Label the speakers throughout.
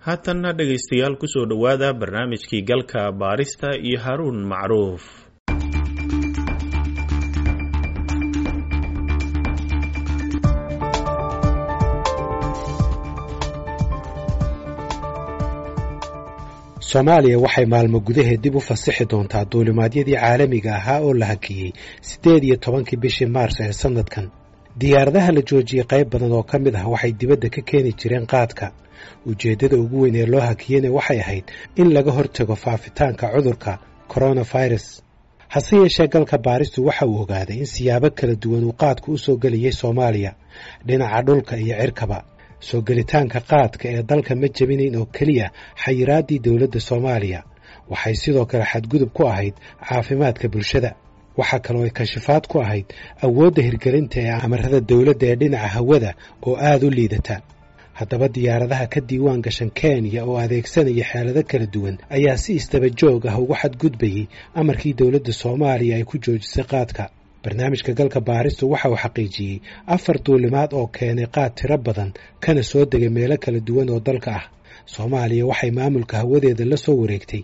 Speaker 1: haatanna dhegaystayaal ku soo dhowaada barnaamijkii galka baarista iyo Haruun Macruuf.
Speaker 2: Soomaaliya waxay maalmo gudaheed dib u fasixi doontaa duulimaadyadii caalamiga ahaa oo la hakiyey 18 bishii Maars ee sanadkan. Diyaaradaha la joojiyay qayb badan oo ka mid ah waxay dibadda ka keeni jireen qaadka. Ujeedada ugu weyn ee loo hakiyeyna waxay ahayd in laga hortago faafitaanka cudurka coronavirus. Hase yeeshee galka baaristu waxa uu ogaaday in siyaabo kala duwan uu qaadku u soo geliyay Soomaaliya, dhinaca dhulka iyo cirkaba. soo gelitaanka qaadka ee dalka ma jabinayn oo kaliya xayiraadii dawladda Soomaaliya. Waxay sidoo kale xadgudub ku ahayd caafimaadka bulshada. waxa kale oo ay kashifaad ku ahayd awoodda hirgelinta ee amarada dawladda ee dhinaca hawada oo aad u liidata. haddaba diyaaradaha ka diiwaan gashan Kenya oo adeegsanaya xeelado kala duwan ayaa si istaba joog ah ugu xadgudbayay amarkii dawladda Soomaaliya ay ku joojisay qaadka. barnaamijka galka baaristu waxa uu xaqiijiyay 4 duulimaad oo keenay qaad tiro badan kana soo degay meelo kala duwan oo dalka ah. Soomaaliya waxay maamulka hawadeeda la soo wareegtay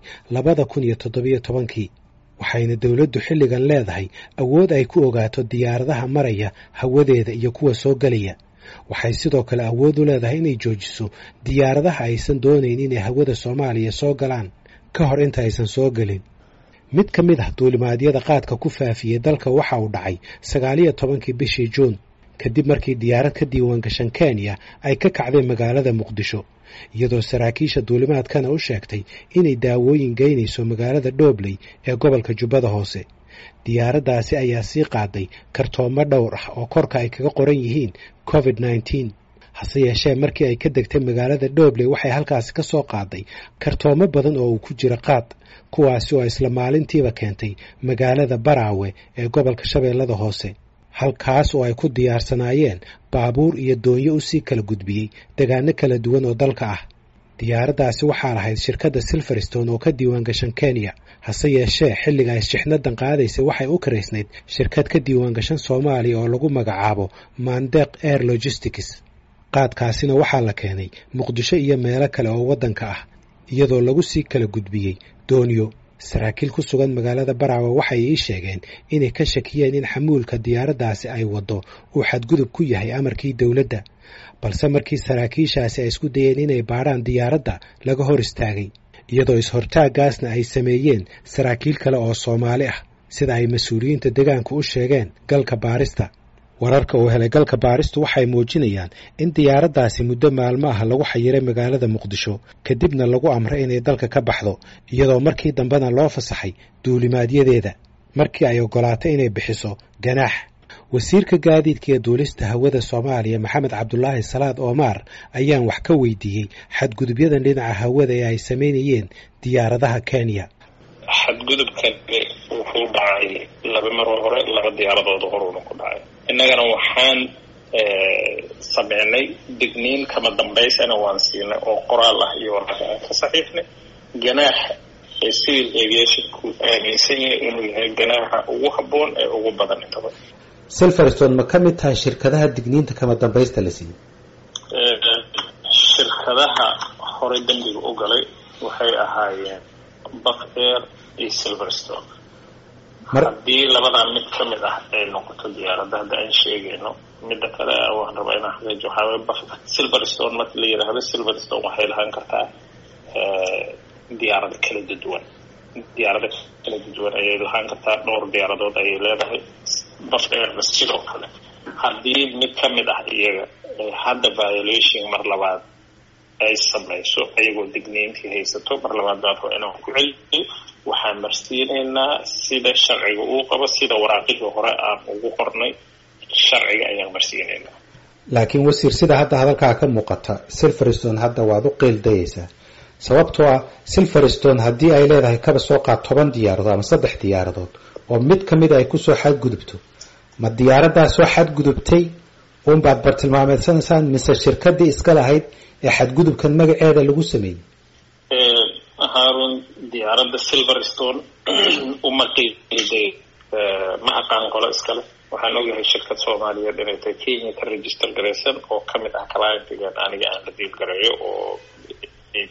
Speaker 2: 2017 waxayna dawladdu xilligan leedahay awood ay ku ogaato diyaaradaha maraya hawadeeda iyo kuwa soo galaya. waxay sidoo kale awood u leedahay inay joojiso diyaaradaha aysan doonayn inay hawada Soomaaliya soo galaan ka hor inta aysan soo galin. mid ka mid ah duulimaadyada qaadka ku faafiyay dalka waxa uu dhacay 19 bishii Juun kadib markii diyaarad ka diiwaan gashan Kenya ay ka kacday magaalada Muqdisho, iyadoo saraakiisha duulimaadkana u sheegtay inay daawooyin geynayso magaalada Dhobley ee gobolka Jubbada Hoose. diyaaraddaasi ayaa sii qaaday kartoomo dhowr ah oo korka ay kaga qoran yihiin COVID-19. hase yeeshee markii ay ka degtay magaalada Dhobley waxay halkaasi ka soo qaaday kartoomo badan oo uu ku jira qaad, kuwaasi oo isla maalintiiba keentay magaalada Baraawe ee gobolka Shabeellada Hoose, halkaas oo ay ku diyaarsanaayeen baabuur iyo doonyo u sii kala gudbiyey deegaano kala duwan oo dalka ah. diyaaraddaasi waxaa lahayd shirkadda Silverstone oo ka diiwaan gashan Kenya. hase yeeshee xilliga ay shixnadan qaadaysay waxay u karaysnayd shirkad ka diiwaan gashan Soomaaliya oo lagu magacaabo Mandeq Air Logistics. qaadkaasina waxaa la keenay Muqdisho iyo meelo kale oo waddanka ah, iyadoo lagu sii kala gudbiyey doonyo. saraakiil ku sugan magaalada Baraawe waxay ii sheegeen inay ka shakiyeen in xamuulka diyaaraddaasi ay wado uu xadgudub ku yahay amarkii dawladda, balse markii saraakiishaasi ay isku dayeen inay baaraan diyaaradda laga hor istaagay, iyadoo is-hortaagaasna ay sameeyeen saraakiil kale oo Soomaali ah, sida ay mas'uuliyiinta deegaanku u sheegeen galka baarista. wararka uu helay galka baaristu waxay muujinayaan in diyaaraddaasi muddo maalmo ah lagu xayiray magaalada Muqdisho kadibna lagu amray inay dalka ka baxdo, iyadoo markii dambena loo fasaxay duulimaadyadeeda markii ay ogolaatay inay bixiso ganaax. wasiirka gaadiidka ee duulista hawada Soomaaliya Maxamed Cabdullaahi Salaad Omar ayaan wax ka weydiiyey xadgudubyadan dhinaca hawada ee ay sameynayeen diyaaradaha Kenya.
Speaker 3: xadgudubkan wuxuu dhacay 2 mar hore 2 diyaaradood hore ku dhacay. innagana waxaan sameynay digniin kama dambaysana waan siinay oo qoraal ah iyo warqad ka saxiixnay ganaax ee civil aviation ku aaminsan yahay inuu yahay ganaaxa ugu habboon ee ugu badan inta badan.
Speaker 2: Silverstone ma ka mid tahay shirkadaha digniinta kama dambaysta la siiyay?
Speaker 3: shirkadaha hore dambiga u galay waxay ahaayeen Buff Air iyo Silverstone. haddii labadaa mid ka mid ah ay noqoto diyaaradda hadda aan sheegayno, midda kale waan rabaa inaan xaqiijiyo waxaa weeye Silverstone marka la yidhaahdo Silverstone waxay lahaan kartaa diyaarado kala duwan ayay lahaan kartaa, dhowr diyaaradood ayay leedahay. Buff Airna sidoo kale haddii mid ka mid ah iyaga hadda violation mar labaad ay samayso ayagoo digniintii haysato, mar labaad baa inaan ku celiyo waxaan marsiinaynaa sida sharciga uu qabo, sida waraaqihii hore aan ugu qornay sharciga ayaan marsiinaynaa.
Speaker 2: laakiin wasiir, sida hadda hadalkaa ka muuqata Silverstone hadda waad u qeeldayaysaa, sababtoo ah Silverstone haddii ay leedahay kaba soo qaad 10 diyaaradood ama 3 diyaaradood oo mid ka mid ay ku soo xadgudubto, ma diyaaraddaas soo xadgudubtay uun baad bartilmaameedsanaysaan mise shirkaddii iska lahayd ee xadgudubkan magaceeda lagu sameeyey?
Speaker 3: Haarun, diyaaradda Silverstone uma qiiday ma aqaan qolo iskale. waxaan ogahay shirkad Soomaaliyeed inay tahay Kenya ka register garaysan oo ka mid ah client-igan aniga aan la deal garayo oo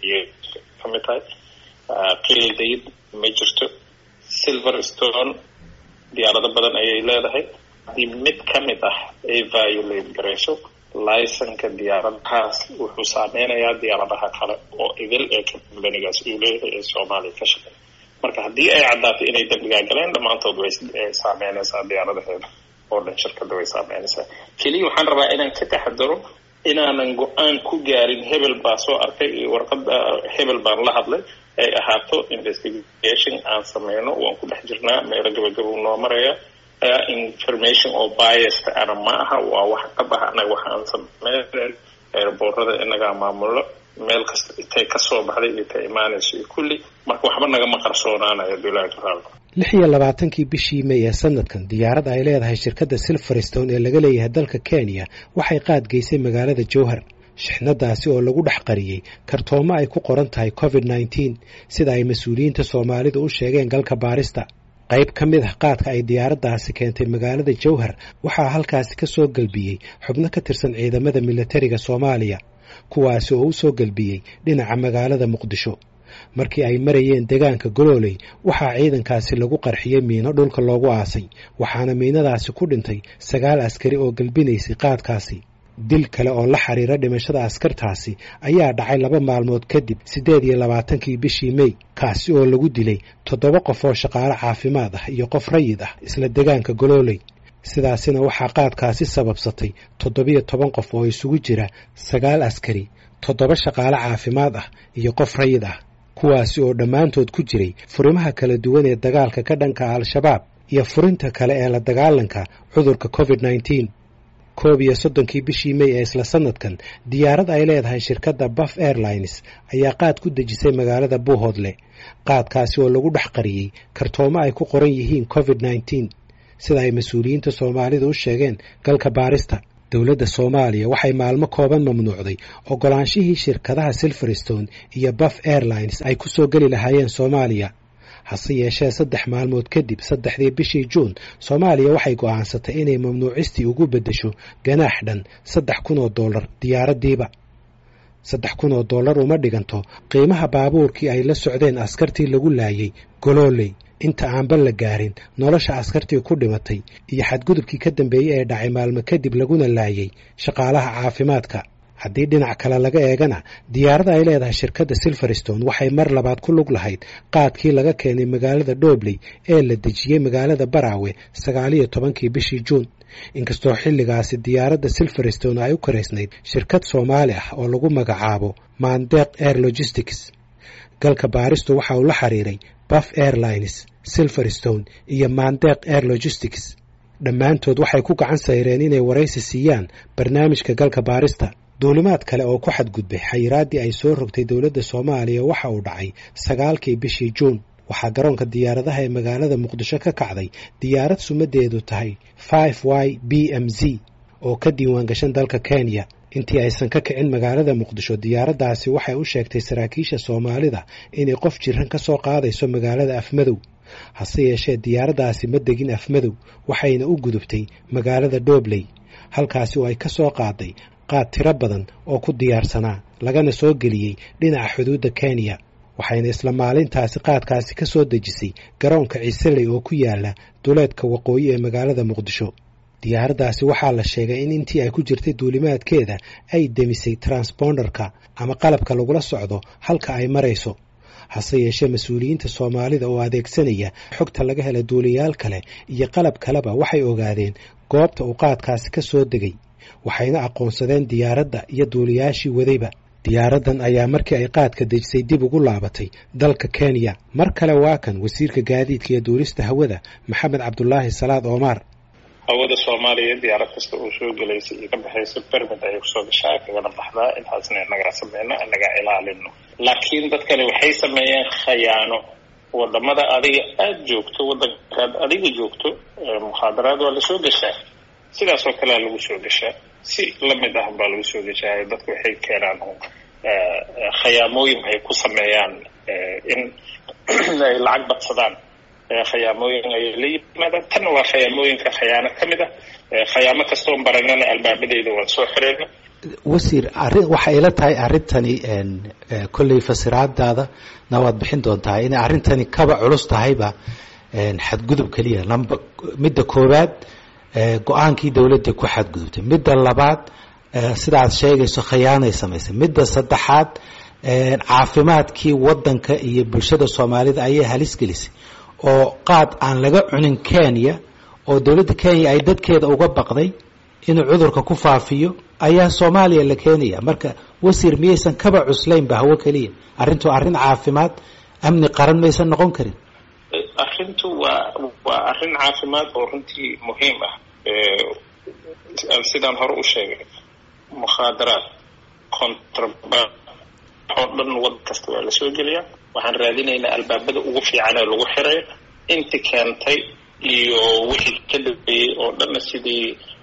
Speaker 3: kamid tahay qiildayd ma jirto. Silverstone diyaarado badan ayay leedahay. haddii mid ka mid ah ay violate garayso licenka diyaaradahaas wuxuu saameynayaa diyaaradaha kale oo idil ee kambanigaas uu leeyahay ee Soomaaliya ka shaqeeya. marka haddii ay caddaato inay dambiga galeen dhammaantood way saameynaysaa diyaaradaheeda oo dhan, shirkadda way saameynaysaa. keliya waxaan rabaa inaan ka taxadaro inaanan go-aan ku gaarin hebel baa soo arkay iyo warqadda hebel baan la hadlay, ay ahaato investigation aan sameyno. waan ku dhex jirnaa, meelo gabagaba noo maraya. information oo biased ana ma aha, waa wax ka baxa anaga waxaan sameyn airboorada inagaa maamulo, meel kasta intay kasoo baxday iyo ta imaanayso iyo kulli, marka waxba nagama qarsoonaanayo bilahi taala.
Speaker 2: 26 bishii May ee sanadkan diyaarad ay leedahay shirkadda Silverstone ee laga leeyahay dalka Kenya waxay qaad geysay magaalada Jowhar. shixnadaasi oo lagu dhex qariyay kartoomo ay ku qoran tahay COVID-19 sida ay mas'uuliyiinta Soomaalidu u sheegeen galka baarista. qayb ka mid ah qaadka ay diyaaraddaasi keentay magaalada Jowhar waxaa halkaasi ka soo galbiyey xubno ka tirsan ciidamada militariga Soomaaliya, kuwaasi oo u soo galbiyey dhinaca magaalada Muqdisho. markii ay marayeen deegaanka Gololey waxaa ciidankaasi lagu qarxiyay miino dhulka loogu aasay, waxaana miinadaasi ku dhintay 9 askari oo galbinaysay qaadkaasi. dil kale oo la xiriira dhimashada askartaasi ayaa dhacay 2 maalmood kadib 28 bishii May, kaasi oo lagu dilay 7 qof oo shaqaale caafimaad ah iyo qof rayid ah isla deegaanka Gololey. sidaasina waxaa qaadkaasi sababsatay 17 qof oo isugu jira 9 askari, 7 shaqaale caafimaad ah iyo qof rayid ah, kuwaasi oo dhammaantood ku jiray furimaha kala duwan ee dagaalka ka dhanka Al-Shabaab iyo furinta kale ee la dagaalanka cudurka COVID-19. 31 bishii May ee isla sanadkan diyaarad ay leedahay shirkadda Buff Airlines ayaa qaad ku dejisay magaalada Buuhoodle. qaadkaasi oo lagu dhex qariyay kartoomo ay ku qoran yihiin COVID-19 sida ay mas'uuliyiinta Soomaalidu u sheegeen galka baarista. dowladda Soomaaliya waxay maalmo kooban mamnuucday ogolaanshihii shirkadaha Silverstone iyo Buff Airlines ay ku soo gali lahaayeen Soomaaliya. hase yeeshee 3 maalmood kadib 3 bishii Juun Soomaaliya waxay go'aansatay inay mamnuucistii ugu beddesho ganaax dhan $3,000 diyaaradiiba. $3,000 uma dhiganto qiimaha baabuurkii ay la socdeen askartii lagu laayay Gololey inta aanba la gaarin nolosha askartii ku dhimatay iyo xadgudubkii ka dambeeyay ee dhacay maalmo kadib laguna laayay shaqaalaha caafimaadka. haddii dhinac kale laga eegana diyaaradda ay leedahay shirkadda Silverstone waxay mar labaad ku lug lahayd qaadkii laga keenay magaalada Dhobley ee la dejiyay magaalada Baraawe 19 bishii Juun. inkastoo xilligaasi diyaaradda Silverstone ay u kareysnayd shirkad Soomaali ah oo lagu magacaabo Mandeq Air Logistics. galka baaristu waxa uu la xiriiray Buff Airlines, Silverstone iyo Mandeq Air Logistics. dhammaantood waxay ku gacan sayreen inay waraysi siiyaan barnaamijka galka baarista. duulimaad kale oo ku xadgudbay xayiraadii ay soo rogtay dowladda Soomaaliya waxa uu dhacay 9 bishii Juun. waxaa garoonka diyaaradaha ee magaalada Muqdisho ka kacday diyaarad sumadeedu tahay 5YBMZ oo ka diiwaan gashan dalka Kenya. intii aysan ka kicin magaalada Muqdisho diyaaraddaasi waxay u sheegtay saraakiisha Soomaalida inay qof jiran ka soo qaadayso magaalada Afmadow. hase yeeshee diyaaraddaasi ma degin Afmadow, waxayna u gudubtay magaalada Dhobley, halkaasi oo ay ka soo qaaday qaad tiro badan oo ku diyaarsanaa lagana soo geliyey dhinaca xuduudda Kenya. waxayna isla maalintaasi qaadkaasi ka soo dejisay garoonka Ciiseley oo ku yaala duleedka waqooyi ee magaalada Muqdisho. diyaaraddaasi waxaa la sheegay in intii ay ku jirtay duulimaadkeeda ay demisay transponderka ama qalabka lagula socdo halka ay marayso. hase yeeshee mas'uuliyiinta Soomaalida oo adeegsanaya xogta laga helay duuliyaal kale iyo qalab kaleba waxay ogaadeen goobta uu qaadkaasi ka soo degay, waxayna aqoonsadeen diyaaradda iyo duuliyaashii wadayba. diyaaraddan ayaa markii ay qaadka dejisay dib ugu laabatay dalka Kenya. mar kale waa kan wasiirka gaadiidka iyo duulista hawada Maxamed Cabdullaahi Salaad Omar.
Speaker 3: hawada Soomaaliya diyaarad kasta oo soo galaysa iyo ka baxaysa permit ay kusoo gashaa kagana baxdaa, intaasna naga sameeyna naga ilaalino. laakiin dadkani waxay sameeyeen khayaano. wadamada adiga aad joogto, wadankaad adiga joogto, muxaadaraad waa la soo gashaa, sidaas oo kale lagu soo gashaa, si lamid ah baa lagu soo gashaa. dadku waxay keenaan khayaamooyin ay ku sameeyaan in ay lacag badsadaan. khayaamooyin ay la yimaadaan. tan waa khayaamooyinka khayaano ka mid ah. khayaamo kastoo baranana albaabadeeda waan soo xireyna.
Speaker 2: wasiir waxa ila tahay arrintani kolley fasiraadaada na waad bixin doontaa inay arrintani kaba culus tahayba xadgudub keliya midda koowaad go-aankii dowladda ku xadgudubtay midda labaad sidaad sheegayso khiyaanay samaysay midda saddexaad caafimaadkii wadanka iyo bulshada soomaalida ayay halis gelisay oo qaad aan laga cunin Kenya oo dowladda Kenya ay dadkeeda uga baqday inuu cudurka ku faafiyo ayaa Soomaaliya la keenaya marka wasiir miyaysan kaba cuslayn ba hawo kaliya arrintu arrin caafimaad amni qaran maysan noqon karin
Speaker 3: arrintu waa arrin caafimaad oo runtii muhiim ah sidaan hore u sheegay mukhaadaraad contraband oo dhan wad kasta waa la soo geliyaa waxaan raadinaynaa albaabada ugu fiican ee lagu xiray inta keentay iyo wixii ka dambeeyay oo dhan sidii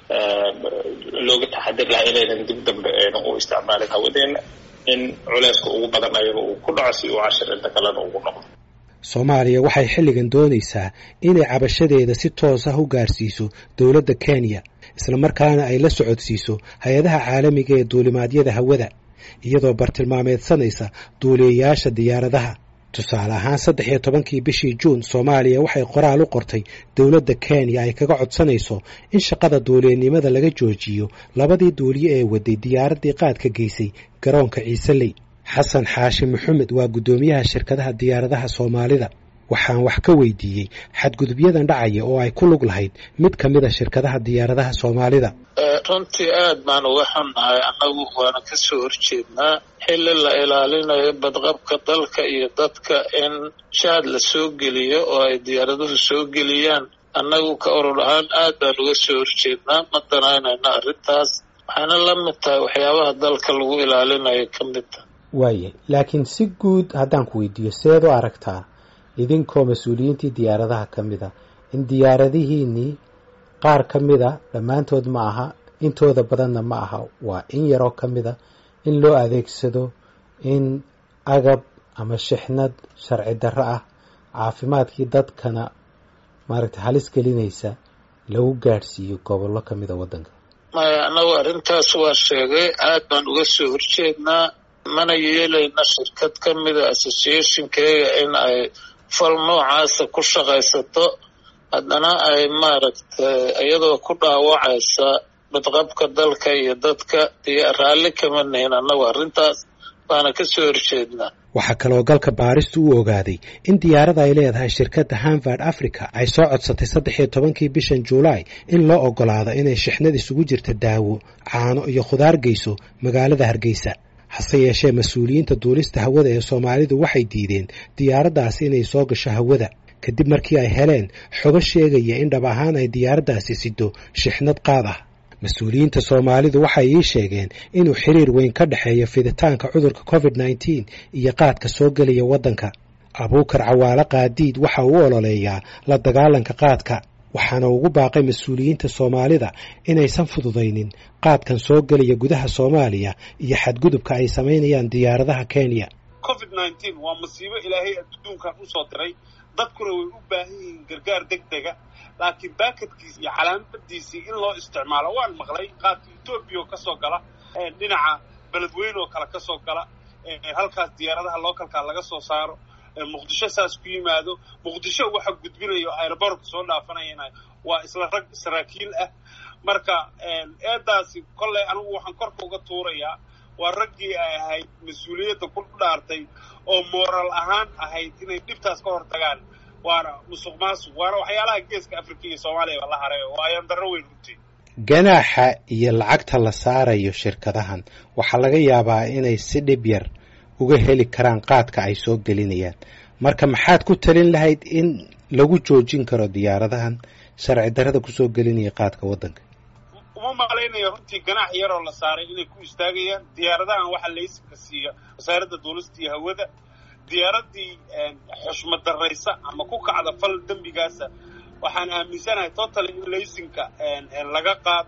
Speaker 3: looga taxadir lahaa inaynan dib dambe u isticmaalin hawadeena in culayska ugu badan ayaga uu ku dhaco si uu cashir inta kalena ugu noqdo
Speaker 2: Soomaaliya waxay xilligan doonaysaa inay cabashadeeda si toos ah u gaarsiiso dowladda Kenya isla markaana ay la socodsiiso hay'adaha caalamiga ee duulimaadyada hawada iyadoo bartilmaameedsanaysa duuliyayaasha diyaaradaha tusaale ahaan 13 bishii Juun Soomaaliya waxay qoraal u qortay dowladda Kenya ay kaga codsanayso in shaqada duuliyanimada laga joojiyo labadii duuliye ee waday diyaaradii qaadka geysay garoonka Ciisaley Xasan Xaashi Maxamed waa gudoomiyaha shirkadaha diyaaradaha Soomaalida waxaan wax ka weydiiyay xadgudubyadan dhacaya oo ay ku lug lahayd mid kamid ah shirkadaha diyaaradaha Soomaalida
Speaker 4: runtii aad baan uga xunnahay annagu waana ka soo horjeednaa xilli la ilaalinayo badqabka dalka iyo dadka in shaad la soo geliyo oo ay diyaaraduhu soo geliyaan annagu ka urur ahaan aad baan uga soo horjeednaa ma danaynayna arrintaas waxaana la mid tahay waxyaabaha dalka lagu ilaalinayo ka mid ah
Speaker 2: waaye laakiin si guud haddaan ku weydiiyo seed u aragtaa idinkoo mas-uuliyiintii diyaaradaha ka mid a in diyaaradihiinnii qaar ka mid a dhammaantood ma aha intooda badanna ma aha waa in yaroo ka mid a in loo adeegsado in agab ama shixnad sharci darro ah caafimaadkii dadkana maaragtay halis gelinaysa lagu gaadhsiiyo gobollo ka mid a waddanka
Speaker 4: maya annagu arrintaas waa sheegay aad baan uga soo horjeednaa mana yeelayna shirkad ka mida associationkeega in ay fal noocaasa ku shaqaysato haddana ay maaragtay iyadoo ku dhaawacaysa badqabka dalka iyo dadka iyo raalli kama nihin annagu arrintaas baana ka soo horjeednaa
Speaker 2: waxaa kaloo galka baaristu u ogaaday in diyaarada ay leedahay shirkadda Hanford Africa ay soo codsatay 13 bishan Juulaay in loo ogolaado inay shixnad isugu jirta daawo caano iyo khudaar geyso magaalada Hargeysa hase yeeshee mas-uuliyiinta duulista hawada ee Soomaalidu waxay diideen diyaaraddaasi inay soo gasho hawada kadib markii ay heleen xogo sheegaya in dhab ahaan ay diyaaraddaasi sido shixnad qaad ah mas-uuliyiinta Soomaalidu waxay ii sheegeen inuu xiriir weyn ka dhaxeeyo fiditaanka cudurka COVID-19 iyo qaadka soo gelaya waddanka Abuukar Cawaale Qaadiid waxa uu ololeeyaa la dagaalanka qaadka waxaana ugu baaqay mas-uuliyiinta Soomaalida inaysan fududaynin qaadkan soo gelaya gudaha Soomaaliya iyo xadgudubka ay sameynayaan diyaaradaha Kenya
Speaker 5: COVID-19 waa masiibo ilaahay adduunka u soo diray dadkuna way u baahan yihiin gargaar degdeg ah laakiin baakadkiisa iyo calaamadiisa in loo isticmaalo waan maqlay qaadka Ethiopia ka soo gala dhinaca beledweyne oo kala ka soo gala halkaas diyaaradaha localka laga soo saaro muqdisho saas ku yimaado muqdisho waxa gudbinayo airport soo dhaafanayna waa isla rag saraakiil ah marka eedaasi kolley anigu waxaan korka uga tuurayaa waa raggii ay ahayd mas-uuliyadda ku dhaartay oo moral ahaan ahayd inay dhibtaas ka hortagaan waana musuqmaasuq waana waxyaalaha geeska Afrika iyo Soomaaliya la haray oo ayaan darro weyn runtii
Speaker 2: ganaaxa iyo lacagta la saarayo shirkadahan waxaa laga yaabaa inay si dhib yar uga heli karaan qaadka ay soo gelinayaan marka maxaad ku talin lahayd in lagu joojin karo diyaaradahan sharci darrada ku soo gelinaya qaadka waddanka
Speaker 5: uma malaynayo runtii ganaax yaroo la saaray inay ku istaagayaan diyaaradahan waxa laysanka siiya wasaaradda duulista iyo hawada diyaaradii xushmad darraysa ama ku kacda fal dembigaasa waxaan aaminsanahay total in laysanka laga qaado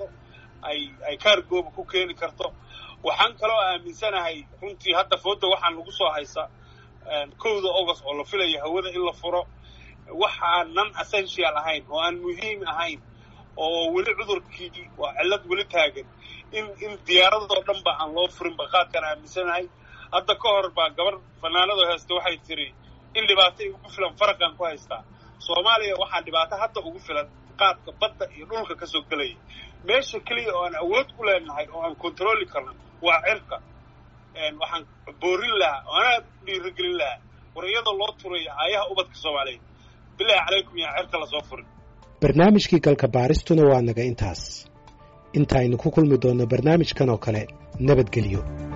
Speaker 5: ay kaargooba ku keeni karto waxaan kaloo aaminsanahay runtii hadda fooda waxaan lagu soo haysaa 1 August oo la filayo hawada in la furo waxaan non essential ahayn oo aan muhiim ahayn oo weli cudurkii waa cilad weli taagan in diyaaradoo dhan ba aan loo furin ba qaadkaan aaminsanahay hadda ka hor baa gabar fanaanadoo haysta waxay tiri in dhibaato ugu filan faraqan ku haystaa soomaaliya waxaa dhibaato hadda ugu filan qaadka badda iyo dhulka kasoo gelaya meesha keliya oo aan awood ku leenahay oo aan controli karno waa cirka waxaan boorin lahaa oo anaa dhiirigelin lahaa wariyada loo turaya aayaha ubadka soomaaliyeed bilaahi calaykum yaa cirka lasoo furin
Speaker 2: barnaamijkii galka baaristuna waa naga intaas intaaynu ku kulmi doonno barnaamijkan oo kale nabadgelyo